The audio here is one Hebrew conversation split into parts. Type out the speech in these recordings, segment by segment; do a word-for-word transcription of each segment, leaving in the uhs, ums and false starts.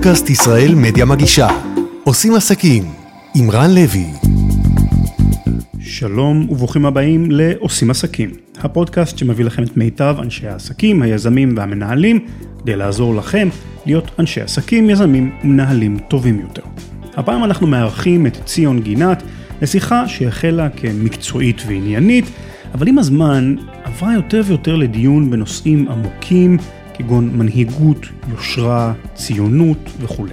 פודקאסט ישראל מדיה מגישה. עושים עסקים עם רן לוי. שלום וברוכים הבאים לעושים עסקים, הפודקאסט שמביא לכם את מיטב אנשי העסקים, היזמים והמנהלים, כדי לעזור לכם להיות אנשי עסקים, יזמים ומנהלים טובים יותר. הפעם אנחנו מארחים את ציון גינת לשיחה שהחלה כמקצועית ועניינית, אבל עם הזמן עברה יותר ויותר לדיון בנושאים עמוקים, כגון מנהיגות, יושרה, ציונות וכו'.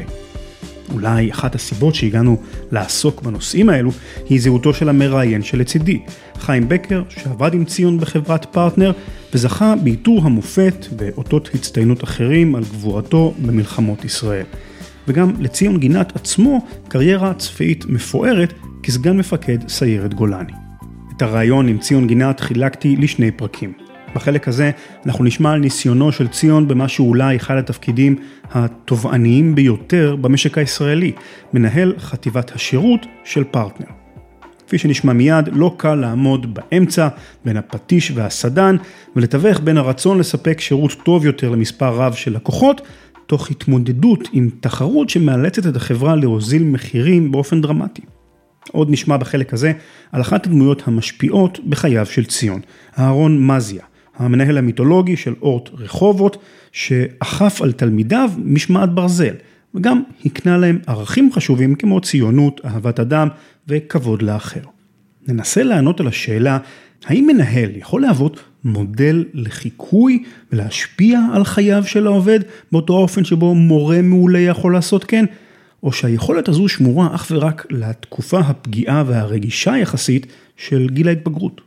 אולי אחת הסיבות שהגענו לעסוק בנושאים האלו היא זהותו של המראיין שלצידי, חיים בקר, שעבד עם ציון בחברת פרטנר וזכה בעיטור המופת ואותות הצטיינות אחרים על גבורתו במלחמות ישראל. וגם לציון גינת עצמו קריירה צבאית מפוארת כסגן מפקד סיירת גולני. את הרעיון עם ציון גינת חילקתי לשני פרקים. בחלק הזה אנחנו נשמע על ניסיונו של ציון במה שאולי אחד התפקידים התובעניים ביותר במשק הישראלי, מנהל חטיבת השירות של פרטנר. כפי שנשמע מיד, לא קל לעמוד באמצע בין הפטיש והסדן ולתווך בין הרצון לספק שירות טוב יותר למספר רב של לקוחות, תוך התמודדות עם תחרות שמאלצת את החברה להוזיל מחירים באופן דרמטי. עוד נשמע בחלק הזה על אחת הדמויות המשפיעות בחייו של ציון, אהרון מזיה, המנהל המיתולוגי של אורט רחובות, שאכף על תלמידיו משמעת ברזל, וגם הקנה להם ערכים חשובים כמו ציונות, אהבת אדם וכבוד לאחר. ננסה לענות על השאלה, האם מנהל יכול להוות מודל לחיקוי ולהשפיע על חייו של העובד, באותו האופן שבו מורה מעולה יכול לעשות כן, או שהיכולת הזו שמורה אך ורק לתקופה הפגיעה והרגישה יחסית של גיל ההתבגרות.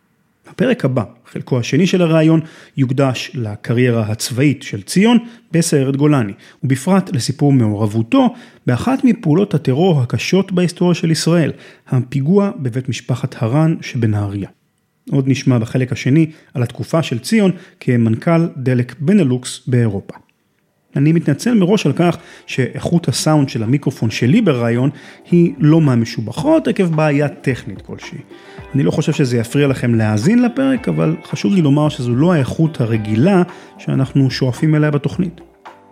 הפרק הבא, חלקו השני של הרעיון, יוקדש לקריירה הצבאית של ציון בסיירת גולני, ובפרט לסיפור מעורבותו באחת מפעולות הטרור הקשות בהיסטוריה של ישראל, הפיגוע בבית משפחת הרן שבנהריה. עוד נשמע בחלק השני על התקופה של ציון כמנכ"ל דלק בנלוקס באירופה. אני מתנצל מראש על כך שאיכות הסאונד של המיקרופון שלי ברעיון היא לא מהמשובחות עקב בעיה טכנית כלשהי. אני לא חושב שזה יפריע לכם להאזין לפרק, אבל חשוב לי לומר שזו לא האיכות הרגילה שאנחנו שואפים אליה בתוכנית.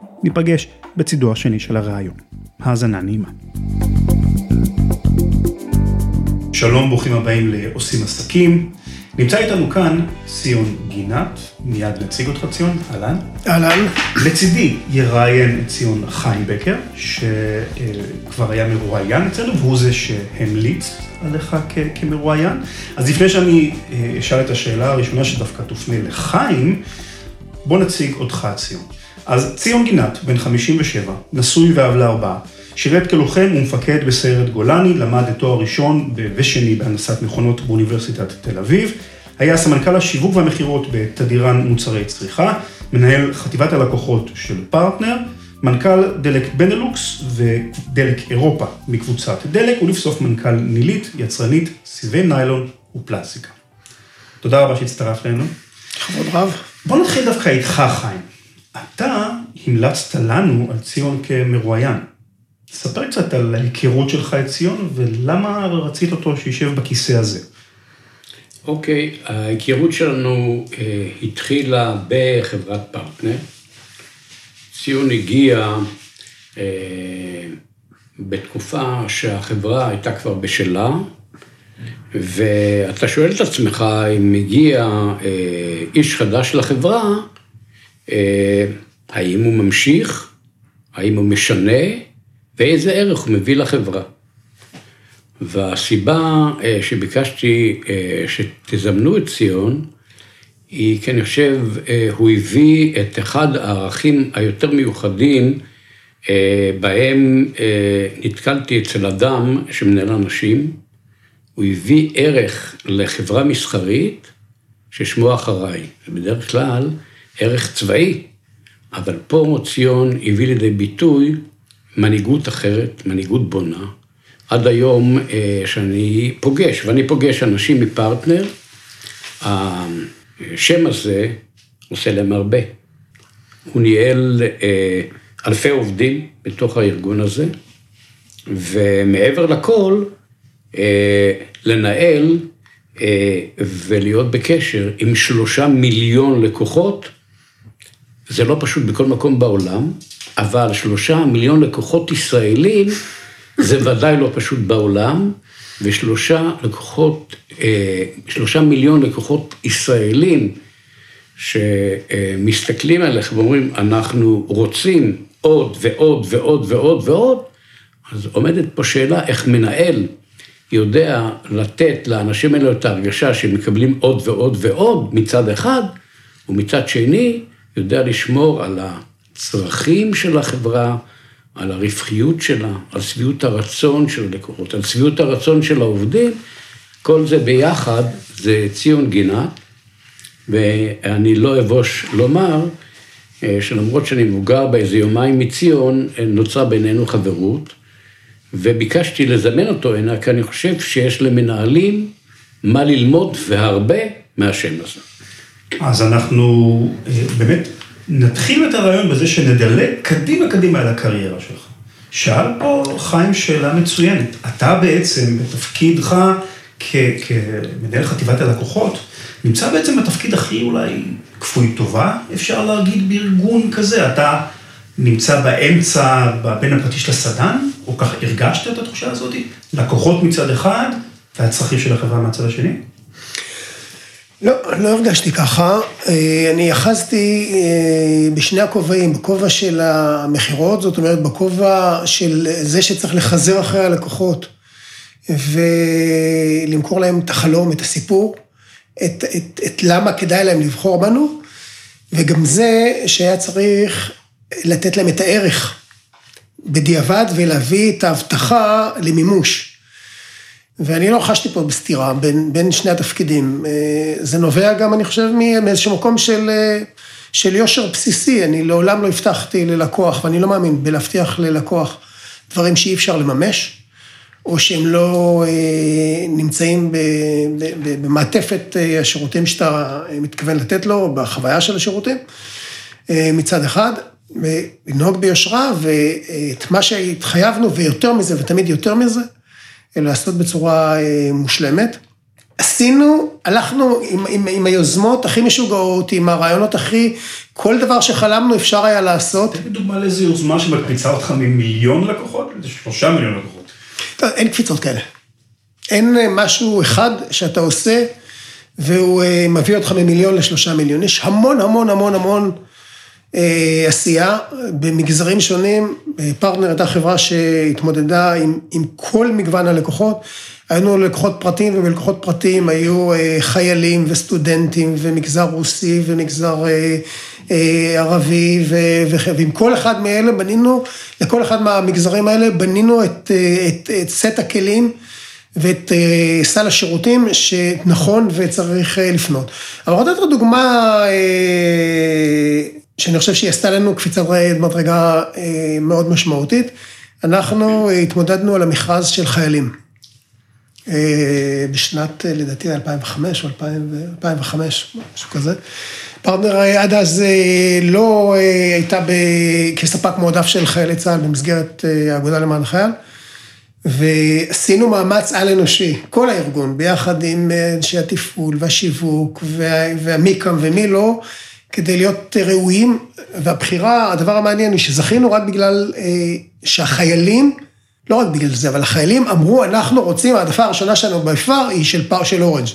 ניפגש בצידו השני של הרעיון. האזנה נעימה. שלום, ברוכים הבאים לעושים עסקים. נמצא איתנו כאן ציון גינת, מיד נציג אותך ציון, אהלן. אהלן. לצידי יראיין את ציון חיים בקר, שכבר היה מרואיין אצלנו, והוא זה שהמליץ עליך כמרואיין. אז לפני שאני אשאל את השאלה הראשונה שדווקא תופנה לחיים, בוא נציג אותך ציון. אז ציון גינת, בן חמישים ושבע, נשוי ואב לארבעה, שירת כלוחם ומפקד בסיירת גולני, למד את תואר ראשון ושני בהנדסת מכונות באוניברסיטת תל אביב, היה סמנכ"ל השיווק והמחירות בתדירן מוצרי צריכה, מנהל חטיבת הלקוחות של פרטנר, מנכ"ל דלק בנלוקס ודלק אירופה מקבוצת דלק, ולבסוף מנכ"ל נילית, יצרנית, סיבי ניילון ופלסטיקה. תודה רבה שהצטרפת אלינו. כבוד רב. בוא נתחיל דווקא איתך חיים. אתה המלצת לנו על ציון כמרואיין. ספר קצת על ההיכרות שלך את ציון, ולמה רצית אותו שישב בכיסא הזה? אוקיי, okay, ההיכרות שלנו אה, התחילה בחברת פרטנר. ציון הגיע אה, בתקופה שהחברה הייתה כבר בשלה, ואתה שואל את עצמך אם הגיע אה, איש חדש לחברה, אה, האם הוא ממשיך, האם הוא משנה, ואיזה ערך הוא מביא לחברה. והסיבה שביקשתי שתזמנו את ציון, היא כי אני חושב, הוא הביא את אחד הערכים היותר מיוחדים, בהם נתקלתי אצל אדם שמנהל אנשים, הוא הביא ערך לחברה מסחרית ששמו אחריי. בדרך כלל ערך צבאי, אבל פה ציון הביא לידי ביטוי, מנהיגות אחרת, מנהיגות בונה. עד היום שאני פוגש, ואני פוגש אנשים מפרטנר, השם הזה עושה להם הרבה. הוא ניהל אלפי עובדים בתוך הארגון הזה, ומעבר לכל, לנהל ולהיות בקשר עם שלושה מיליון לקוחות, זה לא פשוט בכל מקום בעולם, אבל שלושה מיליון לקוחות ישראלים, זה ודאי לא פשוט בעולם, ושלושה לקוחות, שלושה מיליון לקוחות ישראלים, שמסתכלים עליך ואומרים, אנחנו רוצים עוד ועוד ועוד ועוד ועוד, אז עומדת פה שאלה איך מנהל יודע לתת לאנשים האלה את ההרגשה שהם מקבלים עוד ועוד ועוד מצד אחד, ומצד שני יודע לשמור על הצרכים של החברה, על הרווחיות שלה, על שביעות הרצון של הלקוחות, על שביעות הרצון של העובדים, כל זה ביחד זה ציון גינת, ואני לא אבוש לומר שלמרות שאני מבוגר באיזה יומיים מציון, נוצרה בינינו חברות, וביקשתי לזמן אותו הנה, כי אני חושב שיש למנהלים מה ללמוד והרבה מהשם הזה. אז אנחנו באמת נתחיל את הרעיון בזה שנדלג קדימה קדימה על הקריירה שלך. שאל פה חיים שאלה מצוינת. אתה בעצם בתפקידך כמנהל חטיבת הלקוחות, נמצא בעצם בתפקיד הכי אולי כפוי טובה, אפשר להגיד בארגון כזה. אתה נמצא באמצע, בין הפטיש לסדן, או כך הרגשת את התחושה הזאת? לקוחות מצד אחד, והצרכים של החברה מהצד השני? לא, לא הרגשתי ככה. אני יחזתי בשני הכובעים, בכובע של המחירות, זאת אומרת, בכובע של זה שצריך לחזר אחרי הלקוחות, ולמכור להם את החלום, את הסיפור, את, את, את למה כדאי להם לבחור בנו, וגם זה שהיה צריך לתת להם את הערך בדיעבד, ולהביא את ההבטחה למימוש. ואני לא חשתי פה בסתירה בין, בין שני התפקידים. זה נובע גם, אני חושב, מאיזשהו מקום של, של יושר בסיסי. אני לעולם לא הבטחתי ללקוח, ואני לא מאמין בלהבטיח ללקוח דברים שאי אפשר לממש, או שהם לא נמצאים במעטפת השירותים שאתה מתכוון לתת לו, בחוויה של השירותים, מצד אחד, לנהוג ביושרה, ואת מה שהתחייבנו, ויותר מזה, ותמיד יותר מזה, לעשות בצורה מושלמת. עשינו, הלכנו עם, עם, עם היוזמות הכי משוגעות, עם הרעיונות הכי, כל דבר שחלמנו אפשר היה לעשות. תן דוגמה לאיזו יוזמה שמקפיצה אותך ממיליון לקוחות, לשלושה מיליון לקוחות. לא, אין קפיצות כאלה. אין משהו אחד שאתה עושה, והוא מביא אותך ממיליון לשלושה מיליון. יש המון המון המון המון עשייה במגזרים שונים. פרטנר הייתה חברה שהתמודדה עם, עם כל מגוון הלקוחות. היינו לקוחות פרטיים, ובלקוחות פרטיים היו חיילים וסטודנטים, ומגזר רוסי ומגזר ערבי, ועם כל אחד מאלה בנינו, לכל אחד מהמגזרים האלה בנינו את, את, את סט הכלים, ואת סל השירותים שנכון וצריך לפנות. אבל עוד יותר דוגמה שאני חושב שהיא עשתה לנו קפיצת מדרגה מאוד משמעותית, אנחנו התמודדנו על המכרז של חיילים. בשנת, לדעתי, אלפיים וחמש או אלפיים וחמש, משהו כזה. פרטנר עד אז לא הייתה כספק מועדף של חיילי צה"ל במסגרת האגודה למען החייל, ועשינו מאמץ על אנושי, כל הארגון, ביחד עם אנשי התפעול והשיווק והמיקם ומי לא, כדי להיות ראויים, והבחירה, הדבר המעניין היא שזכינו רק בגלל שהחיילים, לא רק בגלל זה, אבל החיילים אמרו, אנחנו רוצים, העדפה הראשונה שלנו ביפר היא של פאר של אורנג'.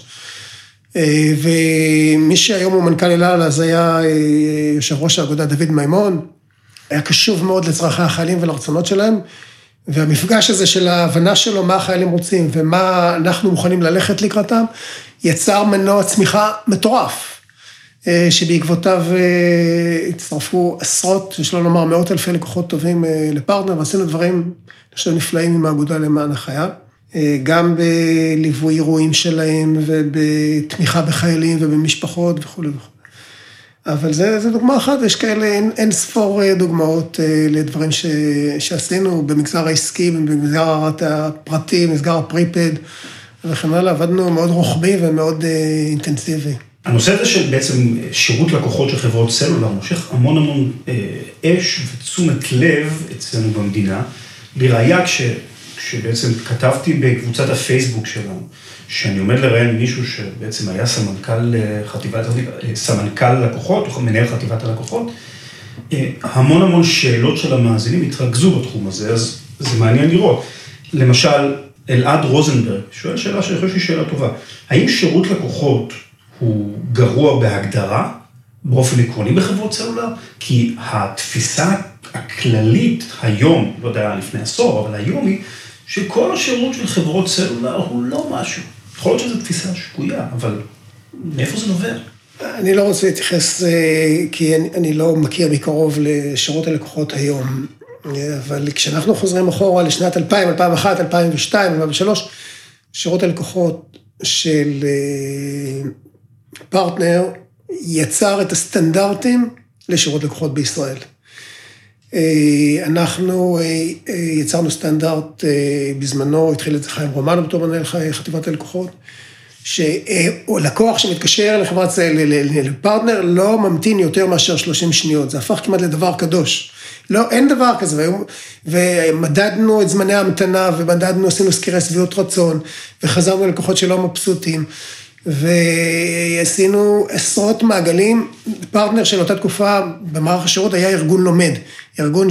ומי שהיום הוא מנכ"ל אל על, אז היה יושב ראש האגודה דוד מימון, היה קשוב מאוד לצרכי החיילים ולרצונות שלהם, והמפגש הזה של ההבנה שלו, מה החיילים רוצים, ומה אנחנו מוכנים ללכת לקראתם, יצר מנוע צמיחה מטורף, שבעקבותיו הצטרפו עשרות, יש לו לומר מאות אלפי לקוחות טובים לפרטנר, ועשינו דברים, אני חושב, נפלאים עם האגודה למען החייל, גם בליווי אירועים שלהם, ובתמיכה בחיילים ובמשפחות וכו' וכו'. אבל זה, זה דוגמה אחת, יש כאלה, אין, אין ספור דוגמאות לדברים ש, שעשינו במגזר העסקי, במגזר הפרטי, במגזר הפריפד, וכן הלאה, עבדנו מאוד רוחבי ומאוד אינטנסיבי. הנושא הזה של בעצם שירות לקוחות של חברות סלולר, מושך המון המון אש ותשומת לב אצלנו במדינה. לראיה, כש, כשבעצם כתבתי בקבוצת הפייסבוק שלנו, שאני עומד לראיין מישהו שבעצם היה סמנכ"ל חטיבת, סמנכ"ל לקוחות, או מנהל חטיבת הלקוחות, המון המון שאלות של המאזינים התרכזו בתחום הזה, אז זה מעניין לראות. למשל, אלעד רוזנברג שואל שאלה שאני חושב שהיא שאלה טובה. האם שירות לקוחות הוא גרוע בהגדרה, באופן עקרוני בחברות סלולר? כי התפיסה הכללית היום, לא יודע לפני עשור, אבל היום היא שכל השירות של חברות סלולר הוא לא משהו. יכול להיות שזו תפיסה שגויה, אבל מאיפה זה נובע? אני לא רוצה להתייחס, כי אני, אני לא מכיר מקרוב לשירות הלקוחות היום, אבל כשאנחנו חוזרים אחורה לשנת אלפיים, אלפיים ואחת, אלפיים ושתיים, אלפיים ושלוש, שירות הלקוחות של פרטנר יצר את הסטנדרטים לשירות לקוחות בישראל. אנחנו יצרנו סטנדרט בזמנו, התחיל את זה חיים רומנו בתור מנהל חטיבת הלקוחות, שלקוח שמתקשר לחברת לפרטנר לא ממתין יותר מאשר שלושים שניות, זה הפך כמעט לדבר קדוש. לא, אין דבר כזה, ומדדנו את זמני ההמתנה, ומדדנו, עשינו סקירי שביעות רצון, וחזרנו ללקוחות שלא מבסוטים, ועשינו עשרות מעגלים. פרטנר של אותה תקופה במערך השירות היה ארגון לומד, ארגון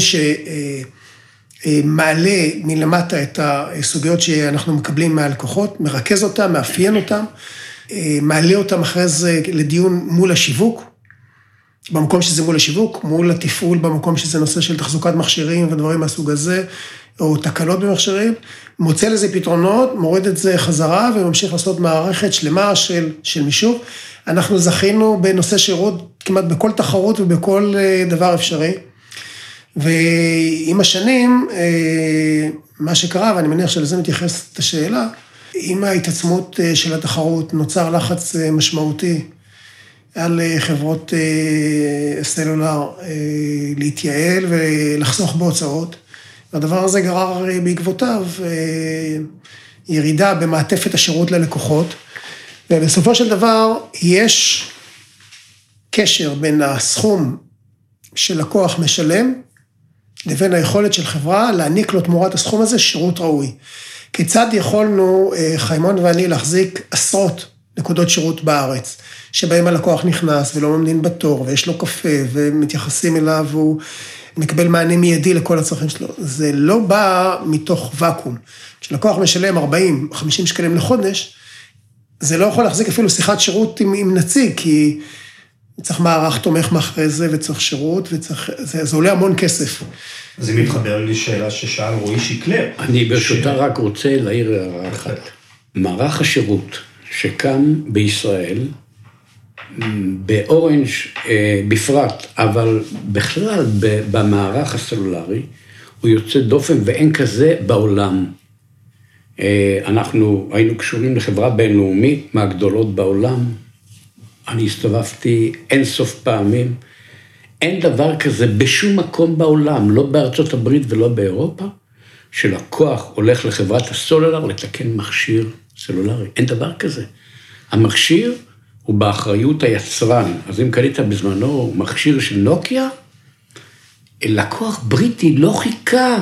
שמעלה מלמטה את הסוגיות שאנחנו מקבלים מהלקוחות, מרכז אותם, מאפיין אותם, מעלה אותם אחרי זה לדיון מול השיווק, במקום שזה מול השיווק, מול התפעול, במקום שזה נושא של תחזוקת מכשירים ודברים מהסוג הזה, או תקלות במכשירים, מוצא לזה פתרונות, מוריד את זה חזרה, וממשיך לעשות מערכת שלמה של, של מישוב. אנחנו זכינו בנושא שירות כמעט בכל תחרות ובכל דבר אפשרי, ועם השנים, מה שקרה, ואני מניח שלזה מתייחס את השאלה, עם ההתעצמות של התחרות נוצר לחץ משמעותי, על חברות סלולר להתייעל ולחסוך בהוצאות, והדבר הזה גרר בעקבותיו ירידה במעטפת השירות ללקוחות, ובסופו של דבר יש קשר בין הסכום של לקוח משלם, לבין היכולת של חברה להעניק לו תמורת הסכום הזה שירות ראוי. כיצד יכולנו, חיימון ואני, להחזיק עשרות נקודות שירות בארץ, שבהם הלקוח נכנס ולא ממתין בתור, ויש לו קפה, ומתייחסים אליו, והוא מקבל מענה מיידי לכל הצרכים שלו. זה לא בא מתוך וקום. כשלקוח משלם ארבעים חמישים שקלים לחודש, זה לא יכול להחזיק אפילו שיחת שירות עם, עם נציג, כי צריך מערך תומך מאחרי זה, וצריך שירות, וצריך, זה, זה עולה המון כסף. זה מתחבר לי שאלה ששאל רועי שיקלר. אני ברשותה ש... רק רוצה להעיר הערה אחת. מערך השירות שקם בישראל, באורנג' בפרט, אבל בכלל במערך הסלולרי, הוא יוצא דופן ואין כזה בעולם. אנחנו היינו קשורים לחברה בינלאומית מהגדולות בעולם, אני הסתובבתי אין סוף פעמים, אין דבר כזה בשום מקום בעולם, לא בארצות הברית ולא באירופה, שלקוח הולך לחברת הסלולר לתקן מכשיר סלולרי, אין דבר כזה. המכשיר הוא באחריות היצרן, אז אם קנית בזמנו מכשיר של נוקיה, לקוח בריטי לא חיכה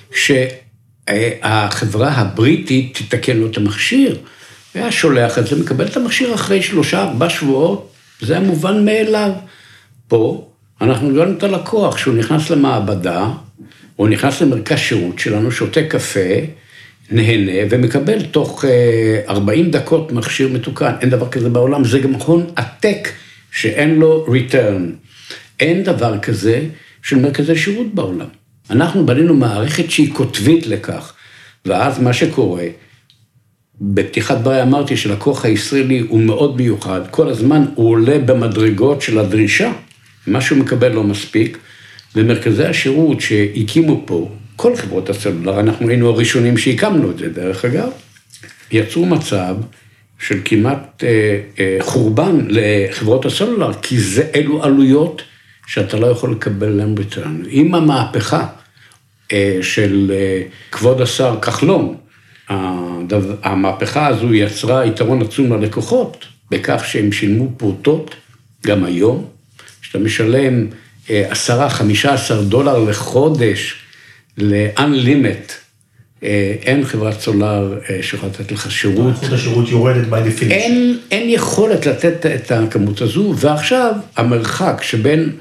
שהחברה הבריטית תתקן לו את המכשיר, היה שולח את זה, מקבל את המכשיר אחרי שלושה, ארבע שבועות, זה המובן מאליו. פה אנחנו גורמים את הלקוח, שהוא נכנס למעבדה, הוא נכנס למרכז שירות שלנו, שותה קפה, נהנה, ומקבל תוך ארבעים דקות מכשיר מתוקן. אין דבר כזה בעולם, זה גם הון עתק שאין לו return. אין דבר כזה של מרכזי שירות בעולם. אנחנו בנינו מערכת שהיא כותבית לכך, ואז מה שקורה, בפתיחת דברי אמרתי שלקוח הישראלי הוא מאוד מיוחד, כל הזמן הוא עולה במדרגות של הדרישה, מה שהוא מקבל לא מספיק, ומרכזי השירות שהקימו פה, כל חברות הסלולר, אנחנו היינו הראשונים שהקמנו את זה דרך אגב, יצרו מצב של כמעט אה, אה, חורבן לחברות הסלולר, כי זה אלו עלויות שאתה לא יכול לקבל להם ריטרן. עם המהפכה אה, של אה, כבוד השר כחלון, המהפכה הזו יצרה יתרון עצום ללקוחות, בכך שהם שילמו פרוטות, גם היום, שאתה משלם עשרה, חמישה עשר דולר לחודש, ל-unlimit, אין חברת סולר שיכולה לתת לך שירות. איכות השירות יורדת by definition. אין, אין יכולת לתת את הכמות הזו, ועכשיו המרחק שבין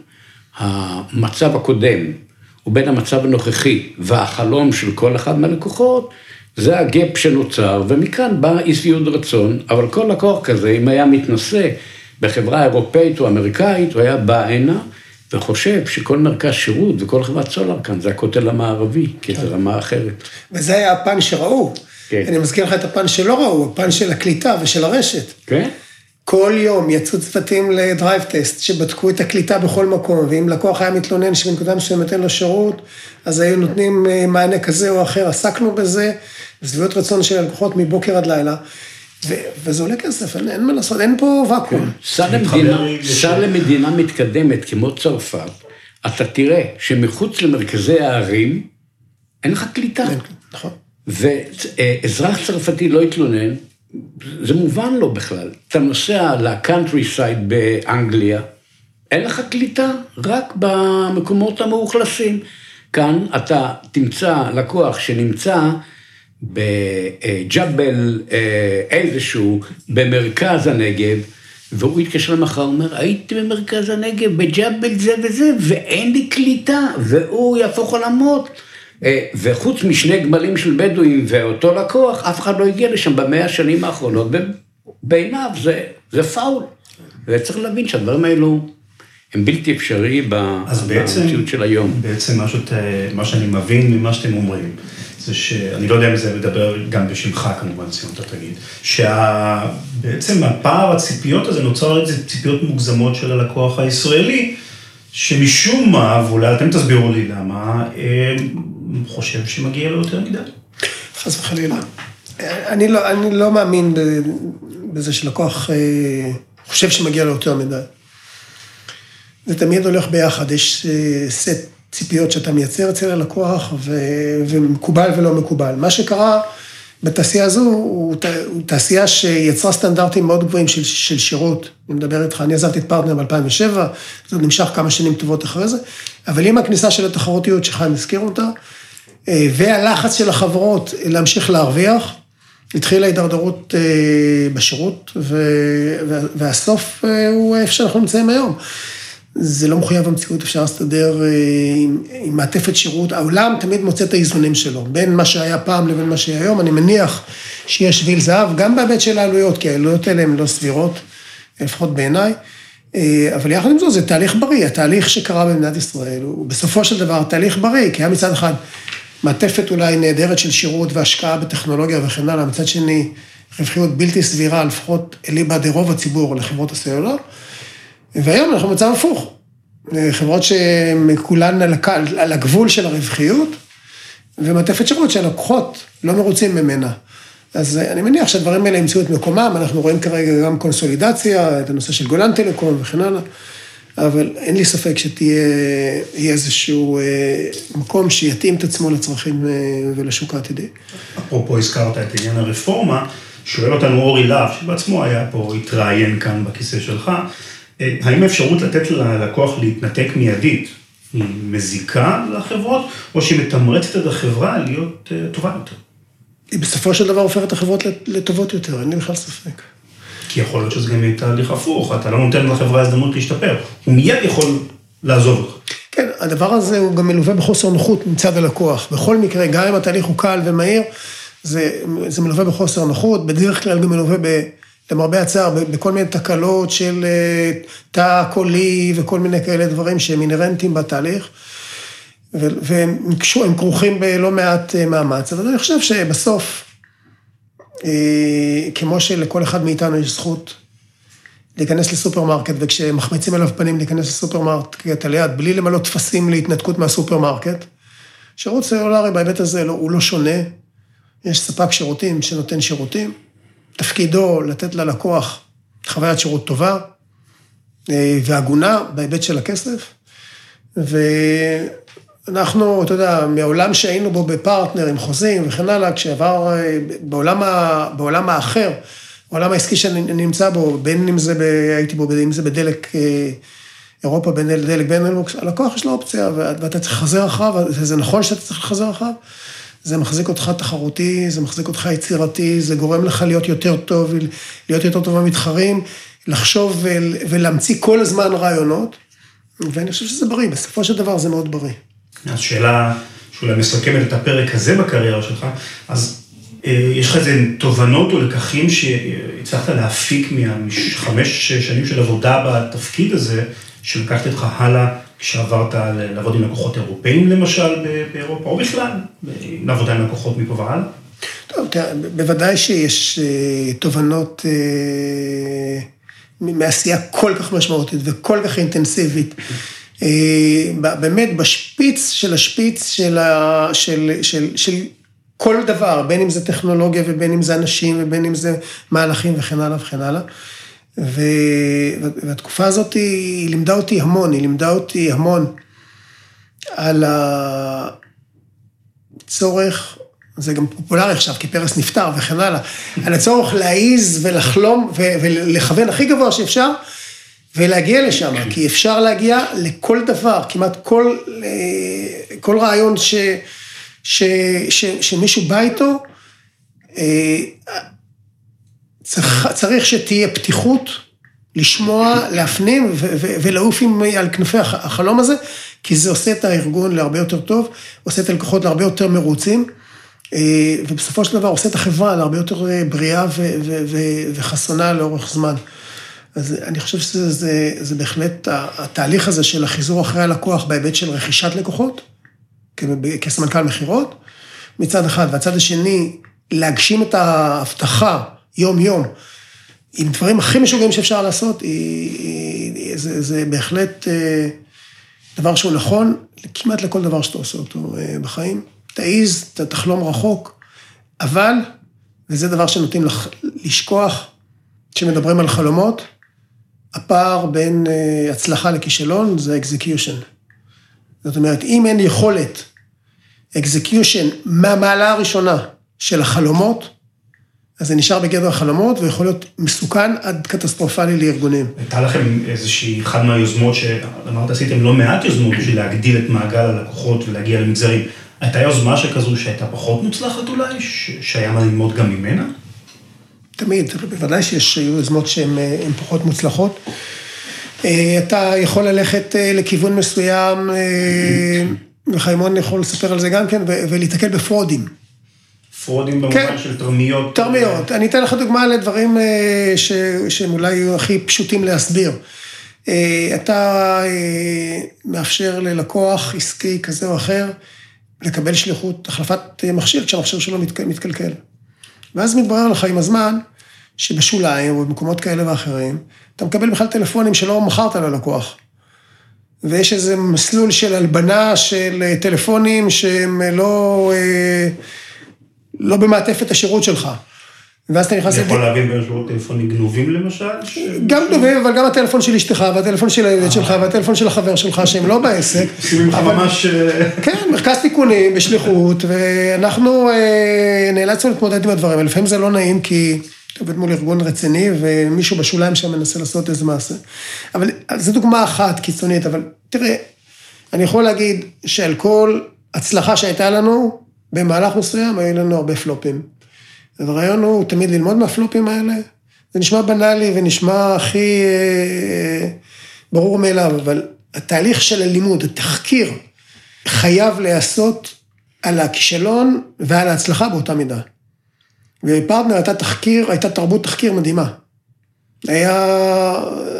המצב הקודם ובין המצב הנוכחי והחלום של כל אחד מהלקוחות, זה הגאפ שנוצר, ומכאן בא אי שביעות רצון, אבל כל לקוח כזה, אם היה מתנסה בחברה אירופאית או אמריקאית, הוא היה בא הנה, וחושב שכל מרכז שירות וכל חברת סולר כאן, זה הכותל המערבי, כי זה רמה אחרת. וזה היה הפן שראו. כן. אני מזכיר לך את הפן שלא ראו, הפן של הקליטה ושל הרשת. כן. כל יום יצאו צוותים לדרייב טסט, שבדקו את הקליטה בכל מקום, ואם לקוח היה מתלונן שבנקודה מסוימת אין לו שירות, אז היו נותנים מענה כזה או אחר, עסקנו בזה, ושביעות רצון של הלקוחות מבוקר עד לילה, ו- וזה עולה כסף, אין, אין מה לעשות, אין פה ואקום. סע למדינה, סע למדינה מתקדמת כמו צרפת, אתה תראה שמחוץ למרכזי הערים, אין לך קליטה. אין, נכון. ואזרח צרפתי לא יתלונן, זה מובן לו בכלל. אתה נוסע לקאנטרי סייד באנגליה, אין לך קליטה, רק במקומות המאוכלסים. כאן אתה תמצא לקוח שנמצא בג'בל איזשהו, במרכז הנגב, והוא יתקשר למחר, הוא אומר, הייתי במרכז הנגב, בג'בל זה וזה, ואין לי קליטה, והוא יהפוך עולמות. וחוץ משני גמלים של בדואים ואותו לקוח, אף אחד לא הגיע לשם במאה השנים האחרונות, בעיניו זה, זה פאול. וצריך להבין שהדברים האלו הם בלתי אפשרי במציאות של היום. בעצם מה, שאת, מה שאני מבין ממה שאתם אומרים, זה שאני לא יודע אם זה מדבר גם בשמך כמובן, ציון, אתה תגיד, שבעצם הפער הציפיות הזה נוצר איזה ציפיות מוגזמות של הלקוח הישראלי, שמשום מה, ואולי אתם תסבירו לי למה, חושב שמגיע לו יותר מדי. חס וחלילה. אני לא, אני לא מאמין בזה שלקוח חושב שמגיע לו יותר מדי. זה תמיד הולך ביחד, יש סט ציפיות שאתה מייצר אצל הלקוח, ומקובל ולא מקובל. מה שקרה בתעשייה הזו, הוא תעשייה שיצרה סטנדרטים מאוד גבוהים של, של שירות. אני מדבר איתך, אני עזבתי את פרטנר ב-אלפיים ושבע, זה נמשך כמה שנים טובות אחרי זה, אבל עם הכניסה של התחרותיות שחיים הזכיר אותה, והלחץ של החברות להמשיך להרוויח, התחילה ההידרדרות בשירות, והסוף הוא איפה שאנחנו נמצאים היום. זה לא מחויב המציאות, אפשר להסתדר עם, עם מעטפת שירות. העולם תמיד מוצא את האיזונים שלו, בין מה שהיה פעם לבין מה שהיה היום. אני מניח שיש שביל זהב, גם בהיבט של העלויות, כי העלויות האלה הן לא סבירות, לפחות בעיניי. אבל יחד עם זאת, זה תהליך בריא. התהליך שקרה במדינת ישראל הוא בסופו של דבר תהליך בריא, כי היה מצד אחד מעטפת אולי נהדרת של שירות והשקעה בטכנולוגיה וכן הלאה, מצד שני רווחיות בלתי סבירה, לפחות אליבא דרוב הציבור לחברות הסלולר. והיום אנחנו במצב הפוך, חברות שכולן על הגבול של הרווחיות, ומעטפת שירות שהלקוחות לא מרוצים ממנה. אז אני מניח שהדברים האלה ימצאו את מקומם, אנחנו רואים כרגע גם קונסולידציה, את הנושא של גולן טלקום וכן הלאה, אבל אין לי ספק שתהיה איזשהו מקום שיתאים את עצמו לצרכים ולשוק העתידי. אפרופו הזכרת את עניין הרפורמה, שואל אותנו אורי להב, שבעצמו היה פה, התראיין כאן בכיסא שלך, האם האפשרות לתת ללקוח להתנתק מיידית, היא מזיקה לחברות, או שהיא מתמרצת את החברה להיות טובה יותר? היא בסופו של דבר הופכת את החברות לטובות יותר, אין לי בכלל ספק. כי יכול להיות שזה גם יהיה תהליך הפוך, אתה לא נותן לחברה הזדמנות להשתפר, הוא מיד יכול לעזוב אותך. כן, הדבר הזה הוא גם מלווה בחוסר נוחות מצד הלקוח. בכל מקרה, גם אם התהליך הוא קל ומהיר, זה, זה מלווה בחוסר נוחות, בדרך כלל גם מלווה ב... למרבה הצער, בכל מיני תקלות של תא קולי וכל מיני כאלה דברים שהם אינרנטיים בתהליך, והם כרוכים בלא מעט מאמץ, אבל אני חושב שבסוף, כמו שלכל אחד מאיתנו יש זכות להיכנס לסופרמרקט, וכשמחמיצים עליו פנים להיכנס לסופרמרקט על יד, בלי למלא תפסים להתנתקות מהסופרמרקט, שירות סלולרי בהיבט הזה הוא לא שונה, יש ספק שירותים שנותן שירותים, תפקידו לתת ללקוח חוויית שירות טובה והגונה בהיבט של הכסף, ואנחנו, אתה יודע, מהעולם שהיינו בו בפרטנר עם חוזים וכן הלאה, כשעבר בעולם, בעולם האחר, העולם העסקי שאני נמצא בו, בין אם זה, ב, הייתי בו, בין אם זה בדלק אירופה, בין דלק בין אלמוקס, הלקוח יש לו אופציה, ואתה צריך לחזר אחריו, וזה נכון שאתה צריך לחזר אחריו, זה מחזיק אותך תחרותי, זה מחזיק אותך יצירתי, זה גורם לך להיות יותר טוב, להיות יותר טוב במתחרים, לחשוב ולהמציא כל הזמן רעיונות, ואני חושב שזה בריא, בסופו של דבר זה מאוד בריא. אז שאלה שאולי מסכמת את הפרק הזה בקריירה שלך, אז יש לך איזה תובנות או לקחים שהצלחת להפיק מהחמש שנים של עבודה בתפקיד הזה, שלקחת אותך הלאה כשעברת לעבוד עם לקוחות אירופאים למשל באירופה, או בכלל, לעבודה עם לקוחות מפה והלאה? טוב, תראה, בוודאי שיש תובנות מעשייה כל כך משמעותית וכל כך אינטנסיבית. באמת בשפיץ של השפיץ של, של, של, של כל דבר, בין אם זה טכנולוגיה ובין אם זה אנשים ובין אם זה מהלכים וכן הלאה וכן הלאה. והתקופה הזאת היא לימדה אותי המון, היא לימדה אותי המון על הצורך, זה גם פופולרי עכשיו, כי פרס נפטר וכן הלאה, על הצורך להעיז ולחלום ולכוון הכי גבוה שאפשר, ולהגיע לשם, כי אפשר להגיע לכל דבר, כמעט כל, כל רעיון ש, ש, ש, שמישהו בא איתו, צריך, צריך שתהיה פתיחות, לשמוע, להפנים ולעוף על כנפי החלום הזה, כי זה עושה את הארגון להרבה יותר טוב, עושה את הלקוחות להרבה יותר מרוצים, ובסופו של דבר עושה את החברה להרבה יותר בריאה וחסונה לאורך זמן. אז אני חושב שזה זה, זה בהחלט התהליך הזה של החיזור אחרי הלקוח בהיבט של רכישת לקוחות, כסמנכ"ל מחירות, מצד אחד, והצד השני, להגשים את ההבטחה יום-יום, עם דברים הכי משוגעים שאפשר לעשות, זה, זה בהחלט דבר שהוא נכון, כמעט לכל דבר שאתה עושה אותו בחיים. תעיז, תחלום רחוק, אבל, וזה דבר שנוטים לשכוח, כשמדברים על חלומות, הפער בין הצלחה לכישלון זה execution. זאת אומרת, אם אין יכולת execution מהמעלה הראשונה של החלומות, אז זה נשאר בגדר החלומות, ויכול להיות מסוכן עד קטסטרופלי לארגונים. הייתה לכם איזושהי אחד מהיוזמות שאמרת, עשיתם לא מעט יוזמות בשביל להגדיל את מעגל הלקוחות ולהגיע למגזרים. הייתה יוזמה שכזו שהייתה פחות מוצלחת אולי, שהיה מה ללמוד גם ממנה? תמיד, בוודאי שיש יוזמות שהן פחות מוצלחות. אתה יכול ללכת לכיוון מסוים, וחיימון יכול לספר על זה גם כן, ולהתקל בפרודים. פרודים במובן של תרמיות? תרמיות. אני אתן לך דוגמה לדברים שהם אולי יהיו הכי פשוטים להסביר. אתה מאפשר ללקוח עסקי כזה או אחר, לקבל שליחות, החלפת מכשיר, כשהמכשיר שלו מתקלקל. ואז מתברר לך עם הזמן, שבשוליים או במקומות כאלה ואחרים, אתה מקבל בכלל טלפונים שלא מכרת ללקוח. ויש איזה מסלול של הלבנה של טלפונים שהם לא, לא במעטפת השירות שלך. ואז אתה נכנס... אני יכול להבין באיזשהו טלפונים גנובים למשל? גם גנובים, אבל גם הטלפון של אשתך, והטלפון של הילד שלך, והטלפון של החבר שלך, שהם לא בעסק. עושים ממך ממש... כן, מרכז תיקונים בשליחות, ואנחנו נאלצנו להתמודד עם הדברים, ולפעמים זה לא נעים, כי אתה עובד מול ארגון רציני, ומישהו בשוליים שם מנסה לעשות איזה מעשה. אבל זו דוגמה אחת קיצונית, אבל תראה, אני יכול להגיד שעל כל הצלחה שהייתה לנו, במהלך מסוים, היו לנו הרבה פלופים. הרעיון הוא תמיד ללמוד מהפלופים האלה, זה נשמע בנאלי ונשמע הכי אה, ברור מאליו, אבל התהליך של הלימוד, התחקיר, חייב להיעשות על הכישלון ועל ההצלחה באותה מידה. ופרטנר הייתה תחקיר, הייתה תרבות תחקיר מדהימה. היה,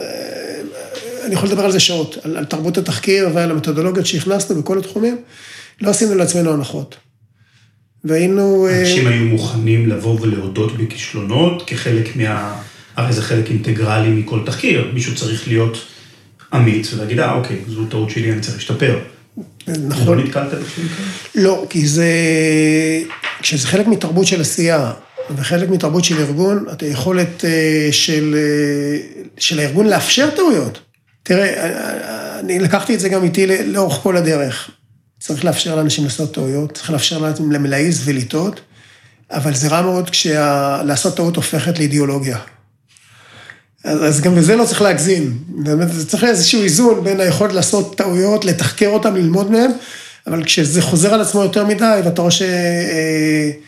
אני יכול לדבר על זה שעות, על, על תרבות התחקיר ועל המתודולוגיות שהכנסנו בכל התחומים, לא עשינו לעצמנו הנחות. והיינו... אנשים היו מוכנים לבוא ולהודות בכישלונות, כחלק מה... הרי זה חלק אינטגרלי מכל תחקיר, מישהו צריך להיות אמיץ, ולהגיד, אה, אוקיי, זו טעות שלי, אני צריך להשתפר. נכון. לא נתקלת בכלל? לא, כי זה... כשזה חלק מתרבות של עשייה, וחלק מתרבות של ארגון, אתה יכולת של, של הארגון לאפשר טעויות. תראה, אני לקחתי את זה גם איתי לאורך כל הדרך. צריך לאפשר לאנשים לעשות טעויות, צריך לאפשר להם להעיז ולטעות, אבל זה רע מאוד כשלעשות טעות הופכת לאידיאולוגיה. אז גם בזה לא צריך להגזים. באמת, זה צריך איזשהו איזון בין היכולת לעשות טעויות, לתחקר אותם, ללמוד מהם, אבל כשזה חוזר על עצמו יותר מדי, ואתה רואה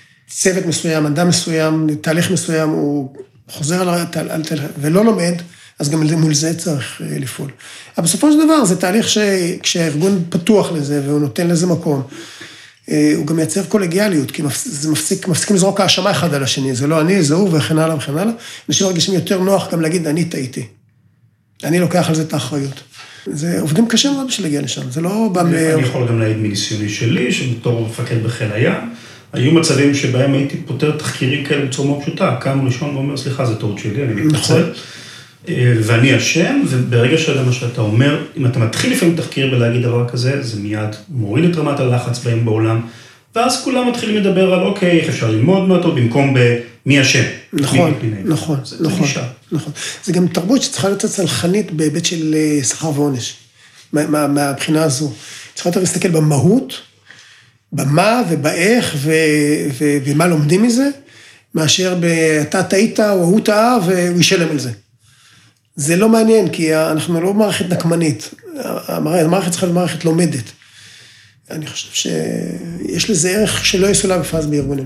שצוות מסוים, אדם מסוים, תהליך מסוים, הוא חוזר על התהליך, ולא לומד, אז גם מול זה צריך לפעול. אבל בסופו של דבר, זה תהליך שכשהארגון פתוח לזה, והוא נותן לזה מקום, הוא גם מייצר קולגיאליות, כי זה מפסיק, מפסיקים לזרוק האשמה אחד על השני, זה לא אני, זה הוא, וכן הלאה וכן הלאה. אנשים מרגישים יותר נוח גם להגיד, אני טעיתי. אני לוקח על זה את האחריות. זה עובדים קשה מאוד בשביל להגיע לשם, זה לא בא מ... אני יכול גם להעיד מניסיוני שלי, שבתור מפקד בחיל הים, היו מצבים שבהם הייתי פותר תחקירים כאלה בצורה מאוד פשוטה, קם ראשון ואומר, סליחה, זה טעות שלי, אני מתנצל, ואני אשם, וברגע שאתה מה שאתה אומר, אם אתה מתחיל לפעמים תחקיר בלהגיד דבר כזה, זה מיד מוריד את רמת הלחץ בהם בעולם, ואז כולם מתחילים לדבר על, אוקיי, איך אפשר ללמוד מאותו, במקום במי אשם. נכון, נכון, נכון, נכון. זה גם תרבות שצריכה להיות צלחנית בהיבט של שכר ועונש, מהבחינה הזו. צריכה יותר להסתכל במהות, במה ובאיך ומה לומדים מזה, מאשר אתה טעית או הוא טעה והוא ישלם על זה. זה לא מעניין, כי אנחנו לא מערכת נקמנית, המערכת צריכה להיות מערכת לומדת. אני חושב שיש לזה ערך שלא יסולא בפז בארגונים.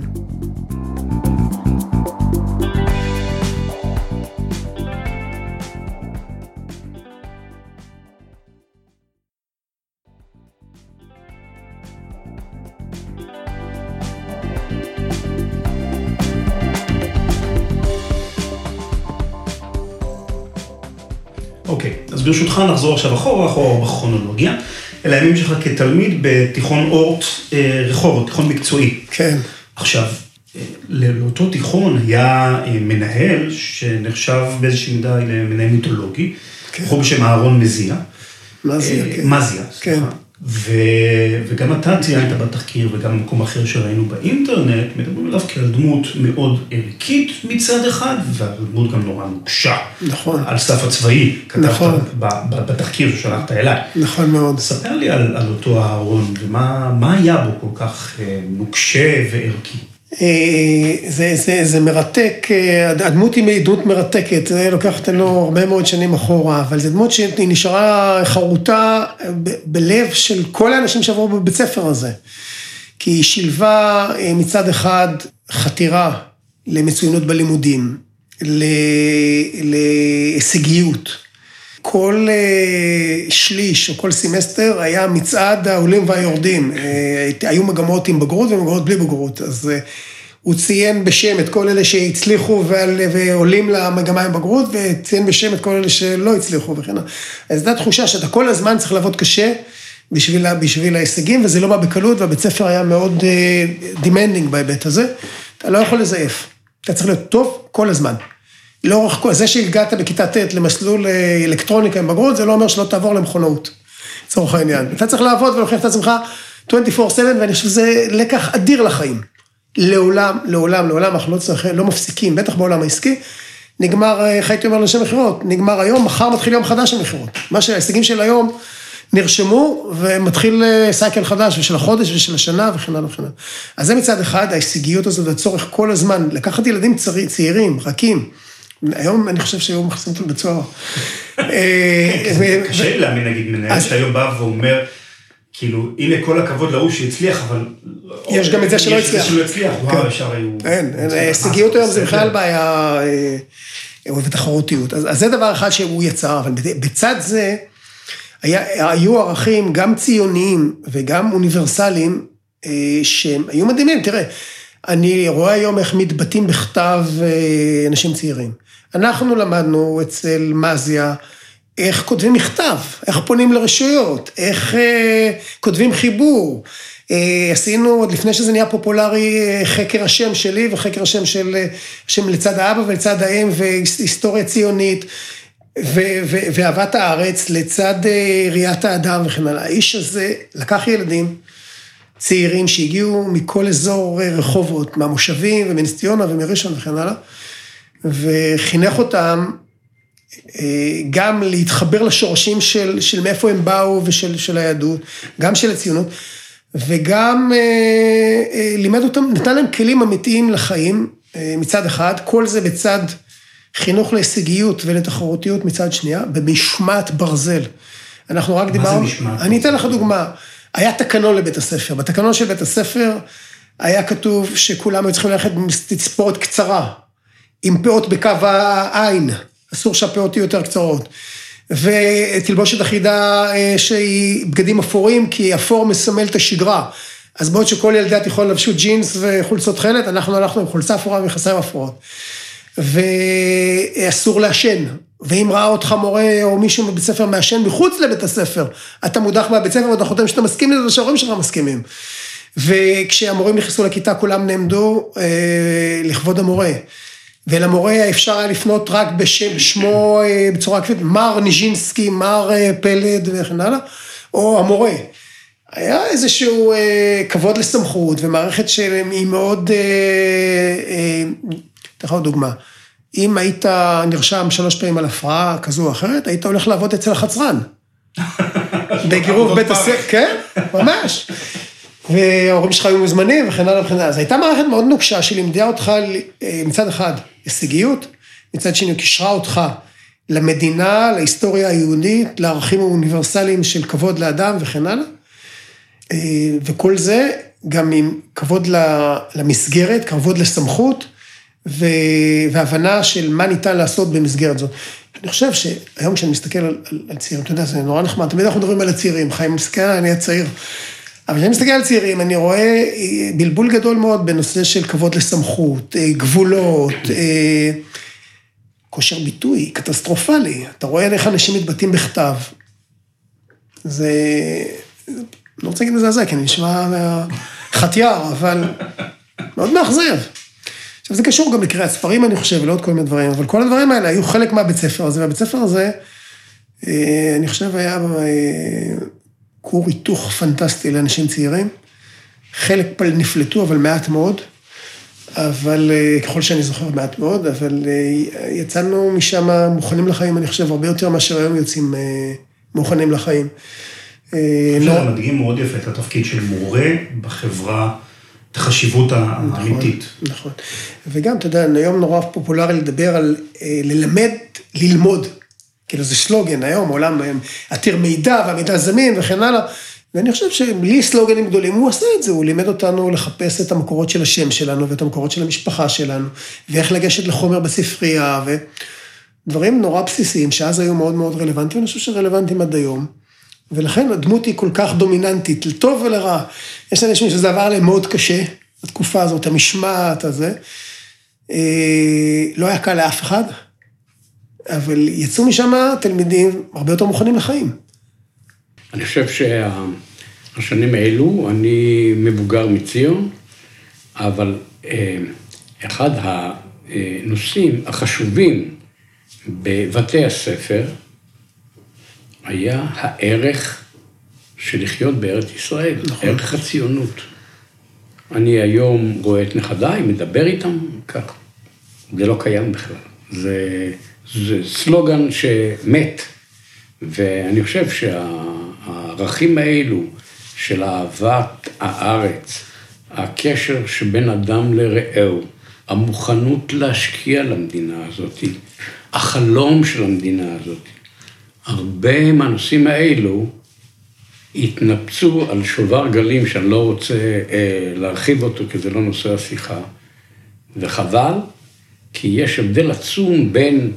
אוקיי, אז ברשותך נחזור עכשיו אחורה, אחורה בכרונולוגיה, אל הימים שלך כתלמיד בתיכון אורט רחובות, תיכון מקצועי. כן. עכשיו, לאותו תיכון היה מנהל שנחשב באיזושהי מידה למנהל מיתולוגי, בחור בשם אהרון מזיה. מזיה, כן. מזיה, כן. סליחה. וגם אתה ציינת בתחקיר וגם במקום אחר שראינו באינטרנט, מדברים עליו כעל דמות מאוד ערכית מצד אחד, והדמות גם נורא נוקשה. נכון. על סף הצבאי, נכון. כתבת בתחקיר ששלחת אליי. נכון מאוד. ספר לי על, על אותו אהרון, ומה היה בו כל כך נוקשה וערכי? זה, זה, זה מרתק, הדמות היא דמות מרתקת, זה לוקח אותנו הרבה מאוד שנים אחורה, אבל זו דמות שהיא נשארה חרוטה ב- בלב של כל האנשים שעברו בבית ספר הזה, כי היא שילבה מצד אחד חתירה למצוינות בלימודים, להישגיות, כל שליש או כל סמסטר היה מצעד העולים והיורדים, היו מגמות עם בגרות ומגמות בלי בגרות, אז הוא ציין בשם את כל אלה שהצליחו ועולים למגמה עם בגרות, וציין בשם את כל אלה שלא הצליחו וכן. אז זו התחושה שאתה כל הזמן צריך לעבוד קשה בשביל, בשביל ההישגים, וזה לא בא בקלות, והבית ספר היה מאוד demanding בהיבט הזה, אתה לא יכול לזייף, אתה צריך להיות טוב כל הזמן. לאורך כל, זה שהגעת בכיתה ט' למסלול אלקטרוניקה עם בגרות, זה לא אומר שלא תעבור למכונאות, לצורך העניין. אתה צריך לעבוד ולהוכיח את עצמך עשרים וארבע שבע, ואני חושב שזה לקח אדיר לחיים. לעולם, לעולם, לעולם, אנחנו לא צריך, לא מפסיקים, בטח בעולם העסקי, נגמר, חייתי אומר לשם מחירות, נגמר היום, מחר מתחיל יום חדש של מחירות. מה שההישגים של היום נרשמו, ומתחיל סייקל חדש, ושל החודש ושל השנה, וכן הלאה וכן הלאה. אז זה מצד אחד, ההישגיות הזאת, הצורך כל הזמן, לקחת ילדים צעירים, רכים, היום אני חושב שהיום מכניסים אותו בצוהר. קשה להאמין, נגיד, מנהל שהיום בא ואומר, כאילו, הנה כל הכבוד להוא שהצליח, אבל... יש גם את זה שלא הצליח. יש את זה שלא הצליח, וואו, ישר היו... אין, הישגיות היום זה בכלל בעיה, ותחרותיות. אז זה דבר אחד שהוא יצר, אבל בצד זה, היו ערכים גם ציוניים וגם אוניברסליים, שהם היו מדהימים. תראה, אני רואה היום איך מתבטאים בכתב אנשים צעירים. אנחנו למדנו אצל מזיה, איך כותבים מכתב, איך פונים לרשויות, איך כותבים חיבור. עשינו, עוד לפני שזה נהיה פופולרי, חקר השם שלי וחקר השם של, השם לצד האבא ולצד האם, והיסטוריה ציונית, ו- ו- ואהבת הארץ לצד ראיית האדם וכן הלאה. האיש הזה לקח ילדים, צעירים שהגיעו מכל אזור רחובות, מהמושבים ומנס ציונה ומראשון וכן הלאה, וחינך אותם גם להתחבר לשורשים של, של מאיפה הם באו ושל של היהדות, גם של הציונות, וגם לימד אותם, נתן להם כלים אמיתיים לחיים מצד אחד, כל זה בצד חינוך להישגיות ולתחרותיות מצד שנייה, במשמעת ברזל. אנחנו רק דיברנו, מה זה משמעת? אני אתן לך דוגמה, היה תקנון לבית הספר, בתקנון של בית הספר היה כתוב שכולם היו צריכים ללכת תספורת קצרה, עם פאות בקו העין, אסור שהפאות יהיו יותר קצרות. ותלבושת אחידה שהיא בגדים אפורים, כי אפור מסמל את השגרה. אז בעוד שכל ילדי התיכון לבשו ג'ינס וחולצות תכלת, אנחנו הלכנו עם חולצה אפורה ומכנסיים אפורות. ואסור לעשן. ואם ראה אותך מורה או מישהו בבית ספר מעשן מחוץ לבית הספר, אתה מודח מהבית ספר ואתה חותם שאתה מסכים לזה שההורים שלך מסכימים. וכשהמורים נכנסו לכיתה, כולם נעמדו אה, לכבוד המורה. ולמורה אפשר היה לפנות רק בשם שמו אה, בצורה כפית, מר ניז'ינסקי, מר אה, פלד וכן הלאה, או המורה. היה איזשהו אה, כבוד לסמכות, ומערכת שהיא מאוד, תכף אה, אה, דוגמה, אם היית נרשם שלוש פעמים על הפרעה כזו או אחרת, היית הולך לעבוד אצל החצרן. בגירוב בית הספר, כן, ממש. וההורים שלך היו מוזמנים וכן הלאה וכן הלאה. אז הייתה מערכת מאוד נוקשה שלימדה אותך מצד אחד הישגיות, מצד שני קישרה אותך למדינה, להיסטוריה היהודית, לערכים האוניברסליים של כבוד לאדם וכן הלאה. וכל זה גם עם כבוד למסגרת, כבוד לסמכות, והבנה של מה ניתן לעשות במסגרת זאת. אני חושב שהיום כשאני מסתכל על, על, על צעירים, אתה יודע, זה נורא נחמד, תמיד אנחנו מדברים על הצעירים, חיים מסתכל, אני הצעיר. אבל כשאני מסתכל על צעירים, אני רואה בלבול גדול מאוד בנושא של כבוד לסמכות, גבולות, כושר ביטוי, קטסטרופלי. אתה רואה איך אנשים מתבטאים בכתב. זה, לא רוצה להגיד לזה זה, כי אני נשמע חטייר, אבל מאוד מאכזב. עכשיו, זה קשור גם לקריאת ספרים, אני חושב, ולעוד כל מיני דברים, אבל כל הדברים האלה היו חלק מהבית ספר הזה, והבית ספר הזה, אני חושב, היה כור היתוך פנטסטי לאנשים צעירים, חלק נפלטו, אבל מעט מאוד, אבל ככל שאני זוכר מעט מאוד, אבל יצאנו משם מוכנים לחיים, אני חושב, הרבה יותר מאשר היום יוצאים מוכנים לחיים. זה מדהים מאוד יפה את התפקיד של מורה בחברה, את החשיבות האמיתית. נכון, וגם, אתה יודע, היום נורא פופולרי לדבר על ללמד, ללמוד, כאילו זה סלוגן, היום עולם עתיר מידע והמידע זמין וכן הלאה, ואני חושב שבלי סלוגנים גדולים, הוא עשה את זה, הוא לימד אותנו לחפש את המקורות של השם שלנו, ואת המקורות של המשפחה שלנו, ואיך לגשת לחומר בספרייה, ודברים נורא בסיסיים, שאז היו מאוד מאוד רלוונטיים, ואני חושב שרלוונטיים עד היום, ולכן הדמות היא כל כך דומיננטית, לטוב ולרע. יש אנשים שזה עבר עליהם מאוד קשה, התקופה הזאת, המשמעת הזה, לא היה קל לאף אחד, אבל יצאו משם תלמידים הרבה יותר מוכנים לחיים. אני חושב שהשנים האלו, אני מבוגר מציון, אבל אחד הנושאים החשובים בבתי הספר, היה הערך של לחיות בארץ ישראל, נכון. ערך הציונות. אני היום רואה את נכדיי, מדבר איתם כך, זה לא קיים בכלל. זה, זה סלוגן שמת, ואני חושב שהערכים האלו של אהבת הארץ, הקשר שבין אדם לרעהו, המוכנות להשקיע למדינה הזאת, החלום של המדינה הזאת, הרבה מהנושאים האלו התנפצו על שובר גלים שאני לא רוצה אה, להרחיב אותו, כי זה לא נושא השיחה, וחבל, כי יש הבדל עצום בין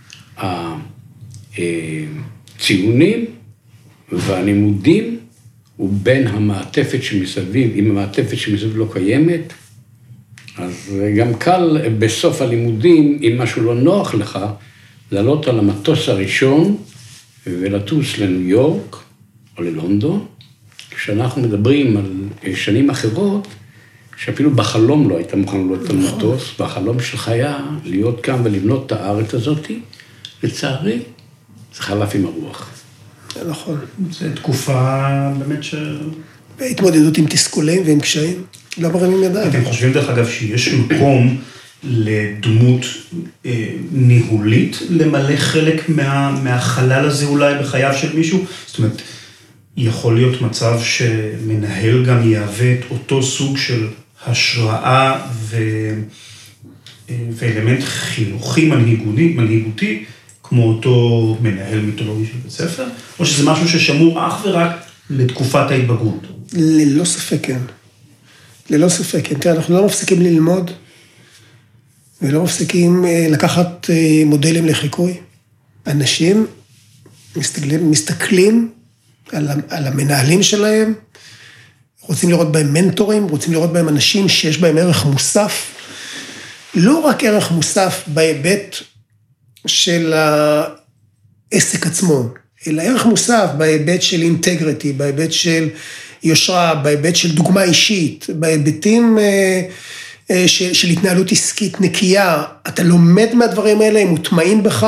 הציונים והלימודים, ובין המעטפת שמסביב. אם המעטפת שמסביב לא קיימת, אז גם קל בסוף הלימודים, אם משהו לא נוח לך, לעלות על המטוס הראשון, ולטוס לניו יורק או ללונדון, כשאנחנו מדברים על שנים אחרות, שאפילו בחלום לא היית מוכן לעלות על מטוס, והחלום שלך היה להיות כאן ולבנות את הארץ הזאת, לצערי, זה חלף עם הרוח. נכון. זו תקופה באמת ש... התמודדות עם תסכולים ועם קשיים, לא מרימים ידיים. אתם חושבים דרך אגב שיש מקום לדמות אה, ניהולית, למלא חלק מה, מהחלל הזה אולי בחייו של מישהו? זאת אומרת, יכול להיות מצב שמנהל גם יהווה את אותו סוג של השראה ו, אה, ואלמנט חינוכי מנהיגותי, מנהיגותי, כמו אותו מנהל מיתולוגי של בית ספר, או שזה משהו ששמור אך ורק לתקופת ההתבגרות? ללא ספק, כן. ללא ספק, כן. תראה, אנחנו לא מפסיקים ללמוד, ולא מפסיקים לקחת מודלים לחיקוי. אנשים מסתכלים, מסתכלים על, על המנהלים שלהם, רוצים לראות בהם מנטורים, רוצים לראות בהם אנשים שיש בהם ערך מוסף, לא רק ערך מוסף בהיבט של העסק עצמו, אלא ערך מוסף בהיבט של אינטגריטי, בהיבט של יושרה, בהיבט של דוגמה אישית, בהיבטים של, של התנהלות עסקית נקייה, אתה לומד מהדברים האלה, הם מוטמעים בך,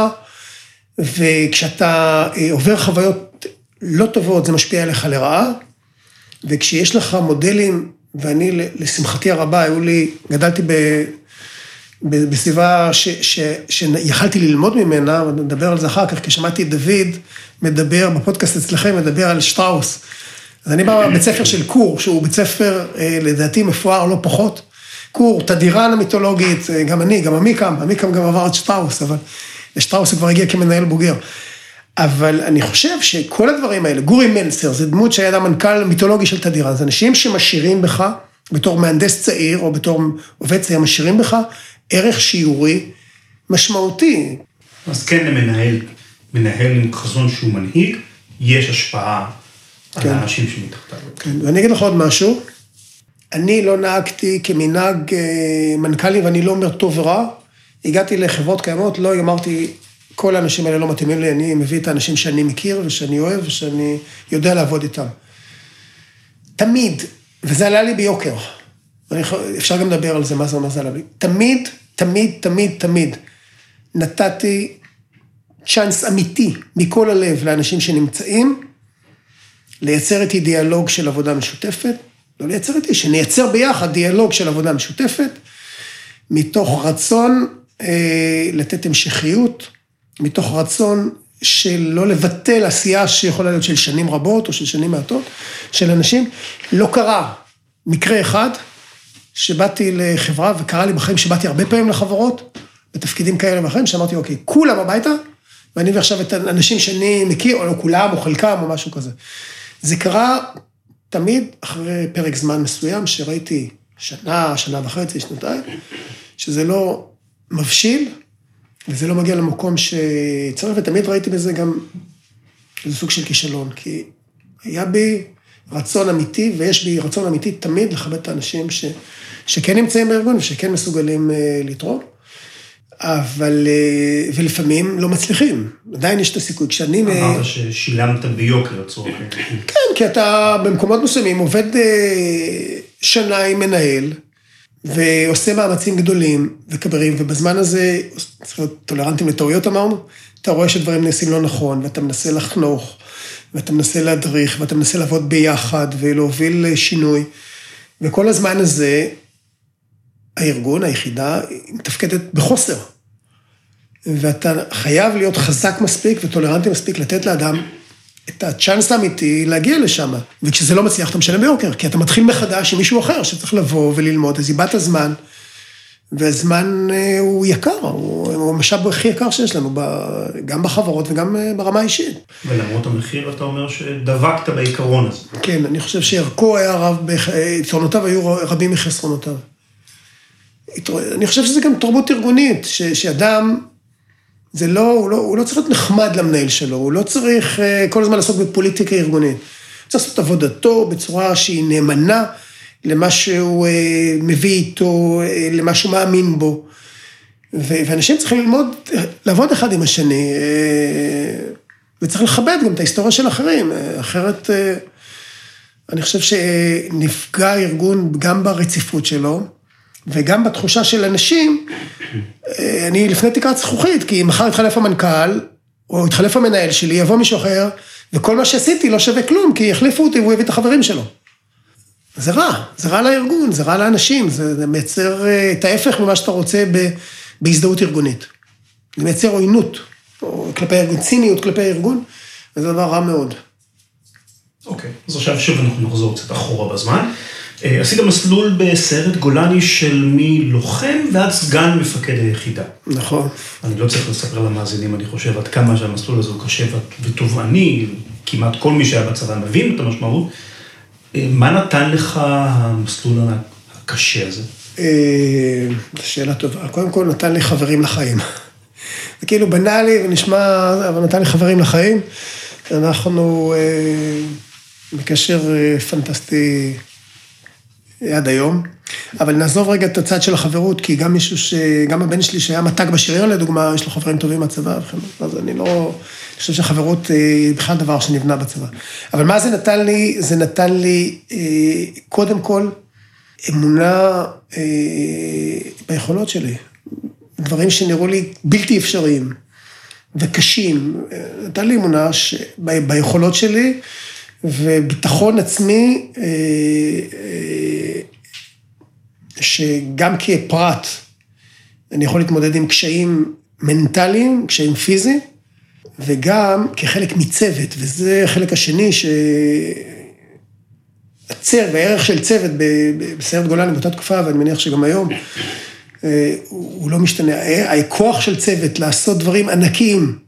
וכשאתה עובר חוויות לא טובות, זה משפיע עליך לרעה, וכשיש לך מודלים, ואני לשמחתי הרבה, היו לי, גדלתי ב, ב, בסביבה ש, ש, שיכלתי ללמוד ממנה, ונדבר על זה אחר כך, כי שמעתי את דוד מדבר, בפודקאסט אצלכם, מדבר על שטראוס. אז אני בא בבית ספר של קור, שהוא בית ספר, לדעתי, מפואר לא פחות. קור, תדירן המיתולוגית, גם אני, גם עמיקם, עמיקם גם עבר את שטראוס, אבל שטראוס כבר הגיע כמנהל בוגר. אבל אני חושב שכל הדברים האלה, גורי מלצר, זה דמות שהיה המנכ"ל מיתולוגי של תדירן, זה אנשים שמשאירים בך, בתור מהנדס צעיר, או בתור עובד צעיר, משאירים בך ערך שיעורי משמעותי. אז כן למנהל, מנהל עם חזון שהוא מנהיג, יש השפעה כן. על האנשים שמתחתיו. כן, ואני אגיד לך עוד משהו, אני לא נהגתי כמנהג מנכ"לים, ואני לא אומר טוב ורע, הגעתי לחברות קיימות, לא אמרתי, כל האנשים האלה לא מתאימים לי, אני מביא את האנשים שאני מכיר, ושאני אוהב, ושאני יודע לעבוד איתם. תמיד, וזה עלה לי ביוקר, אפשר גם לדבר על זה, מה זה, מה זה עלה לי, תמיד, תמיד, תמיד, תמיד, נתתי צ'אנס אמיתי, מכל הלב, לאנשים שנמצאים, לייצר איתי דיאלוג של עבודה משותפת, לא לייצר איתי, שנייצר ביחד דיאלוג של עבודה משותפת, מתוך רצון אה, לתת המשכיות, מתוך רצון של לא לבטל עשייה שיכולה להיות של שנים רבות, או של שנים מעטות, של אנשים. לא קרה מקרה אחד, שבאתי לחברה, וקרה לי בחיים שבאתי הרבה פעמים לחברות, בתפקידים כאלה ואחרים, שאמרתי, אוקיי, כולם הביתה, ואני מביא עכשיו את האנשים שאני מכיר, או לא כולם, או חלקם, או משהו כזה. זה קרה תמיד אחרי פרק זמן מסוים, שראיתי שנה, שנה וחצי, שנתיים, שזה לא מבשיל, וזה לא מגיע למקום שצריך, ותמיד ראיתי בזה גם איזה סוג של כישלון, כי היה בי רצון אמיתי, ויש בי רצון אמיתי תמיד לכבד את האנשים ש, שכן נמצאים בארגון, ושכן מסוגלים לתרום, אבל, ולפעמים לא מצליחים, עדיין יש את הסיכוי, כשאני... אמרת ששילמת ביוקר לצורך. כן, כי אתה במקומות מסוימים עובד שנה עם מנהל, ועושה מאמצים גדולים וכברים, ובזמן הזה, צריך להיות טולרנטים לטעויות אמרנו, אתה רואה שדברים נעשים לא נכון, ואתה מנסה לחנוך, ואתה מנסה להדריך, ואתה מנסה לעבוד ביחד, ולהוביל שינוי, וכל הזמן הזה, הארגון, היחידה, מתפקדת בחוסר. ואתה חייב להיות חזק מספיק וטולרנטי מספיק לתת לאדם את הצ'אנס האמיתי להגיע לשם. וכשזה לא מצליח, אתה משלם ביוקר, כי אתה מתחיל מחדש עם מישהו אחר שצריך לבוא וללמוד, אז איבדת הזמן, והזמן הוא יקר, הוא המשאב הכי יקר שיש לנו, גם בחברות וגם ברמה האישית. ולמרות המחיר אתה אומר שדבקת בעיקרון הזה. כן, אני חושב שערכו היה רב, יתרונותיו היו רבים מחסרונותיו. אני חושב שזה גם תרבות ארגונית, ש, שאדם, זה לא, הוא לא, הוא לא צריך להיות נחמד למנהל שלו, הוא לא צריך כל הזמן לעסוק בפוליטיקה ארגונית. הוא צריך לעשות עבודתו בצורה שהיא נאמנה למה שהוא מביא איתו, למה שהוא מאמין בו. ו, ואנשים צריכים ללמוד, לעבוד אחד עם השני, וצריך לכבד גם את ההיסטוריה של אחרים, אחרת אני חושב שנפגע ארגון גם ברציפות שלו, וגם בתחושה של אנשים, אני לפני תקרת זכוכית, כי מחר יתחלף המנכ"ל, או יתחלף המנהל שלי, יבוא מישהו אחר, וכל מה שעשיתי לא שווה כלום, כי יחליפו אותי והוא יביא את החברים שלו. זה רע, זה רע לארגון, זה רע לאנשים, זה מייצר את ההפך ממה שאתה רוצה בהזדהות ארגונית. זה מייצר עוינות, או כלפי הארגון, ציניות כלפי הארגון, וזה דבר רע מאוד. אוקיי, אז עכשיו שוב אנחנו נחזור קצת אחורה בזמן. עשית מסלול בסיירת גולני של מלוחם ועד סגן מפקד היחידה. נכון. אני לא צריך לספר למאזינים, אני חושב עד כמה שהמסלול הזה הוא קשה ותובעני, כמעט כל מי שהיה בצבא מבין את המשמעות. מה נתן לך המסלול הקשה הזה? זו שאלה טובה. קודם כל נתן לי חברים לחיים. זה כאילו בנאלי ונשמע, אבל נתן לי חברים לחיים. אנחנו אה, בקשר אה, פנטסטי עד היום. אבל נעזוב רגע את הצד של החברות, כי גם מישהו ש... גם הבן שלי שהיה מתק בשריון, לדוגמה, יש לו חברים טובים מהצבא, אז אני לא... אני חושב שהחברות היא בכלל דבר שנבנה בצבא. אבל מה זה נתן לי? זה נתן לי, קודם כל, אמונה ביכולות שלי. דברים שנראו לי בלתי אפשריים וקשים. נתן לי אמונה ביכולות שלי, וביטחון עצמי, שגם כפרט, אני יכול להתמודד עם קשיים מנטליים, קשיים פיזיים, וגם כחלק מצוות, וזה החלק השני, שהצוות, הערך של צוות בסיירת גולני באותה תקופה, ואני מניח שגם היום, הוא לא משתנה. הכוח של צוות לעשות דברים ענקיים,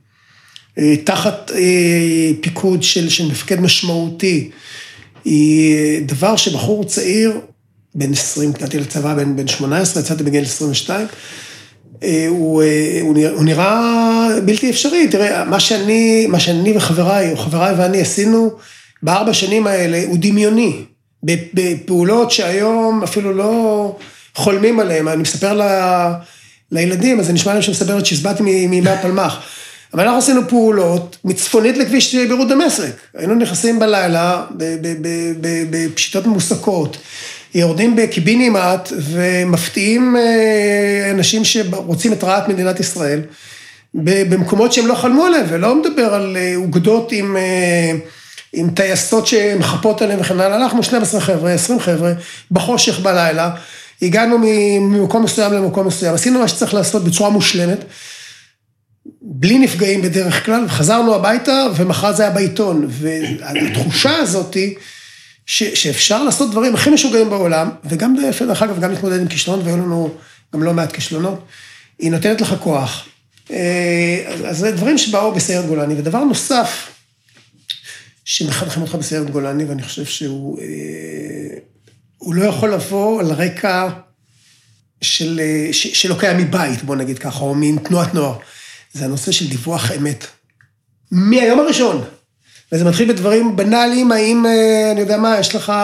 תחת פיקוד של, של מפקד משמעותי, היא דבר שבחור צעיר, בן עשרים, קטעתי לצבא, בן, בן שמונה עשרה, יצאתי בגיל עשרים ושתיים, הוא, הוא, הוא נראה בלתי אפשרי. תראה, מה שאני, מה שאני וחבריי, או חבריי ואני עשינו בארבע שנים האלה, הוא דמיוני, בפעולות שהיום אפילו לא חולמים עליהם. אני מספר ל, לילדים, אז זה נשמע להם שמספרת שהסבעתי מימי הפלמח. אבל אנחנו עשינו פעולות מצפונית לכביש בירות דמשק. היינו נכנסים בלילה, בפשיטות מוסקות, יורדים בקיבינימט ומפתיעים אנשים שרוצים את רעת מדינת ישראל, במקומות שהם לא חלמו עליהם, ולא מדבר על אוגדות עם, עם טייסות שמחפות עליהם וכן הלאה. הלכנו שנים עשר חבר'ה, עשרים חבר'ה, בחושך בלילה, הגענו ממקום מסוים למקום מסוים, עשינו מה שצריך לעשות בצורה מושלמת, בלי נפגעים בדרך כלל, וחזרנו הביתה, ומחר זה היה בעיתון, והתחושה הזאת היא, שאפשר לעשות דברים הכי משוגעים בעולם, וגם דרך אגב, גם להתמודד עם כישלונות, והיו לנו גם לא מעט כישלונות, היא נותנת לך כוח. אז זה דברים שבאו בסיירת גולני, ודבר נוסף, שמחנכים אותך בסיירת גולני, ואני חושב שהוא הוא לא יכול לבוא על רקע של, שלא קיים מבית, בוא נגיד ככה, או מתנועת נוער. זה הנושא של דיווח אמת. מהיום הראשון. וזה מתחיל בדברים בנאליים, האם, אני יודע מה, יש לך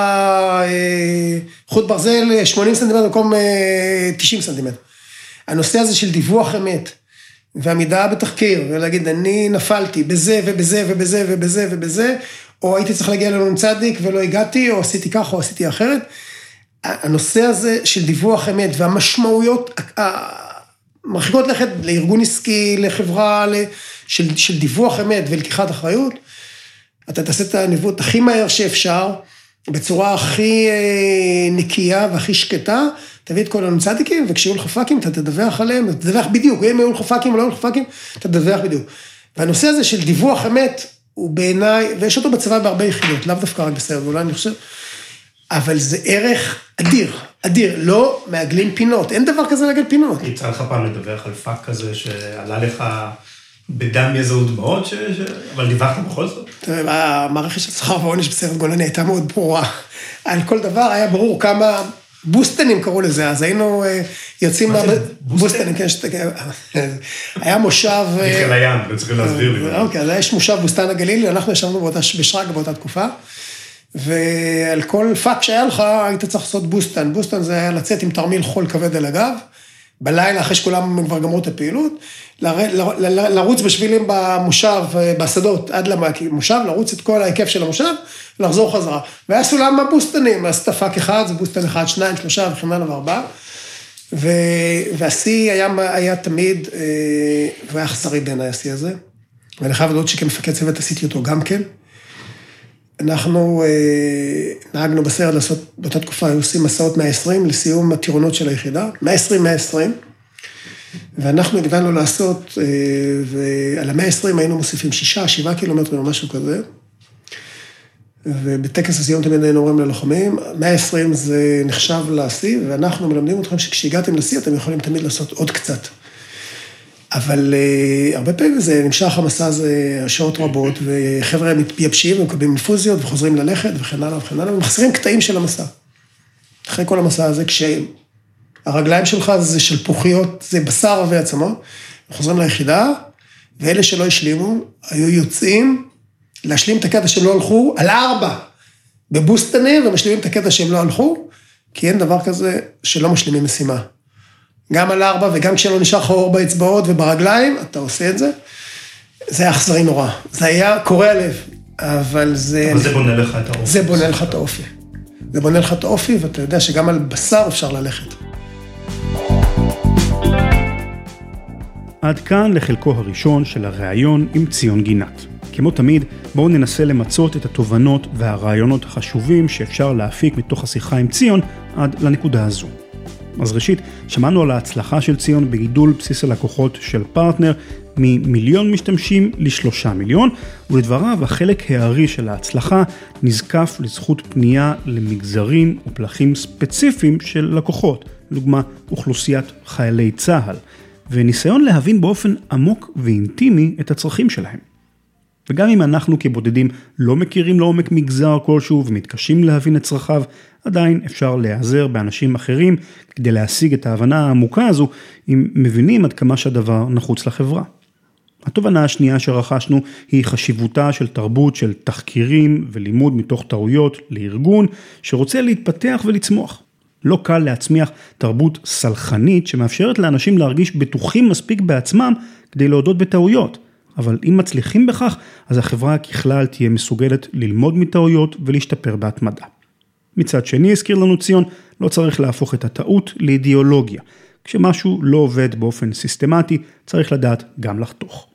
חוט ברזל שמונים סנטימטר במקום תשעים סנטימטר. הנושא הזה של דיווח אמת, ועמידה בתחקיר, ולהגיד, אני נפלתי בזה ובזה ובזה ובזה ובזה, או הייתי צריך להגיע ללון צדיק ולא הגעתי, או עשיתי כך או עשיתי אחרת. הנושא הזה של דיווח אמת, והמשמעויות מרחיקות לכת לארגון עסקי, לחברה, של, של דיווח אמת ולקיחת אחריות, אתה תעשה את הניווט הכי מהר שאפשר, בצורה הכי נקייה והכי שקטה, תביא את כל לנו צדיקים, וכשיהיו לך פאקים, אתה תדווח עליהם, אתה תדווח בדיוק, אם יהיו לך פאקים או לא יהיו לך פאקים, אתה תדווח בדיוק. והנושא הזה של דיווח אמת, הוא בעיניי, ויש אותו בצבא בהרבה יחידות, לאו דווקא רק בסיירת גולני, אני חושב, אבל זה ערך אדיר, אדיר, לא מעגלים פינות, אין דבר כזה לעגל פינות. יצא לך פעם לדווח על פאק כזה, שעלה לך בדם יזע ודמעות, ש... אבל דיווחת בכל זאת? המערכת של שכר ועונש בסיירת גולני הייתה מאוד ברורה, על כל דבר היה ברור כמה בוסטנים קראו לזה, אז היינו יוצאים... מה זה? בוסטנים, כן, היה מושב... בחיל הים, אתם צריכים להסביר לי. אוקיי, אז יש מושב בוסטן הגליל, אנחנו ישבנו בשרק באותה תקופה, ועל כל פאק שהיה לך, היית צריך לעשות בוסטן. בוסטן זה היה לצאת עם תרמיל חול כבד על הגב, בלילה, אחרי שכולם כבר גמרו את הפעילות, לרוץ בשבילים במושב, בשדות, עד למושב, לרוץ את כל ההיקף של המושב, ולחזור חזרה. והיה סולם מהבוסטנים, אז פאק אחד, זה בוסטן אחד, שניים, שלושה, וכן הלאה וארבעה. והשיא היה, היה תמיד, והוא היה אכזרי בעיניי השיא הזה, ואני חייב לדעות שכמפקד צוות עשיתי אותו גם כן. אנחנו נהגנו בסיירת לעשות, באותה תקופה היו עושים מסעות מאה ועשרים לסיום הטירונות של היחידה, מאה ועשרים, מאה ועשרים, ואנחנו הגדלנו לעשות, ועל ה-מאה ועשרים היינו מוסיפים שישה, שבעה קילומטרים או משהו כזה, ובטקס הסיום תמיד היינו אומרים ללוחמים, מאה ועשרים זה נחשב לשיא, ואנחנו מלמדים אתכם שכשהגעתם לשיא, אתם יכולים תמיד לעשות עוד קצת. אבל uh, הרבה פעמים זה נמשך המסע הזה שעות רבות, וחבר'ה מתייבשים ומקבלים אינפוזיות וחוזרים ללכת וכן הלאה וכן הלאה, ומחסרים קטעים של המסע. אחרי כל המסע הזה, כשהרגליים שלך זה של פוחיות, זה בשר ועצמות, חוזרים ליחידה, ואלה שלא השלימו, היו יוצאים להשלים את הקטע שהם לא הלכו, על ארבע, בבוסטנה, ומשלימים את הקטע שהם לא הלכו, כי אין דבר כזה שלא משלימים משימה. גם על ארבע, וגם כשלא נשאר חור באצבעות וברגליים, אתה עושה את זה. זה היה אכזרי נורא. זה היה קורע לב, אבל זה... אבל זה בונה לך את האופי. זה בונה לך את האופי. זה בונה לך את האופי, ואתה יודע שגם על בשר אפשר ללכת. עד כאן לחלקו הראשון של הראיון עם ציון גינת. כמו תמיד, בואו ננסה למצות את התובנות והרעיונות החשובים שאפשר להפיק מתוך השיחה עם ציון עד לנקודה הזו. אז ראשית, שמענו על ההצלחה של ציון בגידול בסיס הלקוחות של פרטנר ממיליון משתמשים לשלושה מיליון, ולדבריו החלק הערי של ההצלחה נזקף לזכות פנייה למגזרים ופלחים ספציפיים של לקוחות, לדוגמה אוכלוסיית חיילי צה"ל, וניסיון להבין באופן עמוק ואינטימי את הצרכים שלהם. וגם אם אנחנו כבודדים לא מכירים לעומק מגזר כלשהו ומתקשים להבין את צרכיו, עדיין אפשר להיעזר באנשים אחרים כדי להשיג את ההבנה העמוקה הזו, אם מבינים עד כמה שהדבר נחוץ לחברה. התובנה השנייה שרכשנו היא חשיבותה של תרבות של תחקירים ולימוד מתוך טעויות לארגון שרוצה להתפתח ולצמוח. לא קל להצמיח תרבות סלחנית שמאפשרת לאנשים להרגיש בטוחים מספיק בעצמם כדי להודות בטעויות. אבל אם מצליחים בכך, אז החברה ככלל תהיה מסוגלת ללמוד מטעויות ולהשתפר בהתמדה. מצד שני, הזכיר לנו ציון, לא צריך להפוך את הטעות לאידיאולוגיה. כשמשהו לא עובד באופן סיסטמטי, צריך לדעת גם לחתוך.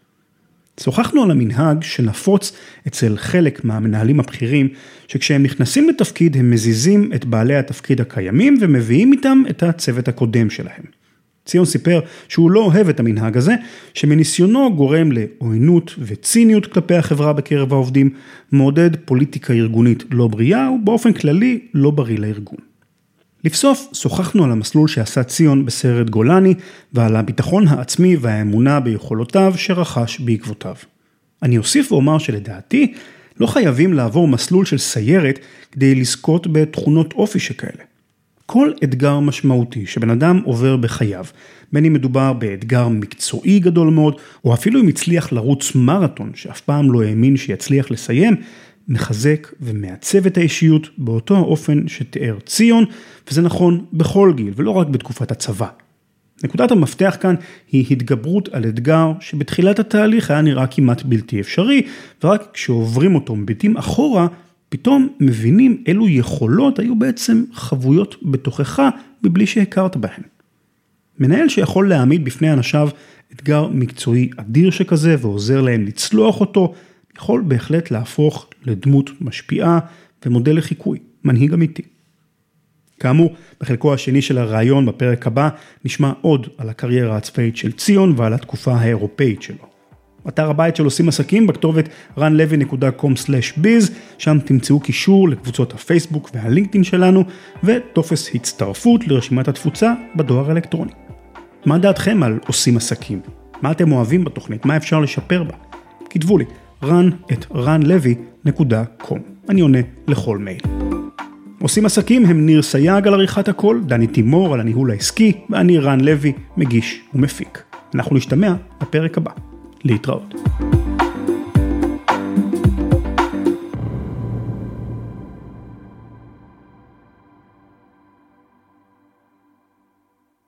שוחחנו על המנהג שנפוץ אצל חלק מהמנהלים הבכירים, שכשהם נכנסים לתפקיד הם מזיזים את בעלי התפקיד הקיימים ומביאים איתם את הצוות הקודם שלהם. ציון סיפר שהוא לא אוהב את המנהג הזה, שמניסיונו גורם לעוינות וציניות כלפי החברה בקרב העובדים, מעודד פוליטיקה ארגונית לא בריאה ובאופן כללי לא בריא לארגון. לבסוף, שוחחנו על המסלול שעשה ציון בסיירת גולני, ועל הביטחון העצמי והאמונה ביכולותיו שרכש בעקבותיו. אני אוסיף ואומר שלדעתי, לא חייבים לעבור מסלול של סיירת כדי לזכות בתכונות אופי שכאלה. כל אתגר משמעותי שבן אדם עובר בחייו, בין אם מדובר באתגר מקצועי גדול מאוד, או אפילו אם הצליח לרוץ מרתון שאף פעם לא האמין שיצליח לסיים, מחזק ומעצב את האישיות באותו האופן שתיאר ציון, וזה נכון בכל גיל ולא רק בתקופת הצבא. נקודת המפתח כאן היא התגברות על אתגר שבתחילת התהליך היה נראה כמעט בלתי אפשרי, ורק כשעוברים אותו מביטים אחורה, פתאום מבינים אילו יכולות היו בעצם חבויות בתוכך מבלי שהכרת בהן. מנהל שיכול להעמיד בפני אנשיו אתגר מקצועי אדיר שכזה ועוזר להם לצלוח אותו, יכול בהחלט להפוך לדמות משפיעה ומודל לחיקוי, מנהיג אמיתי. כאמור, בחלקו השני של הרעיון בפרק הבא נשמע עוד על הקריירה הצבאית של ציון ועל התקופה האירופאית שלו. אתר הבית של עושים עסקים בכתובת רן לוי נקודה קום סלש ביז, שם תמצאו קישור לקבוצות הפייסבוק והלינקדאין שלנו, וטופס הצטרפות לרשימת התפוצה בדואר האלקטרוני. מה דעתכם על עושים עסקים? מה אתם אוהבים בתוכנית? מה אפשר לשפר בה? כתבו לי, רן את רן לוי נקודה קום. אני עונה לכל מייל. עושים עסקים הם ניר סייג על עריכת הכל, דני תימור על הניהול העסקי, ואני רן לוי, מגיש ומפיק. אנחנו נשתמע בפרק הבא. להתראות.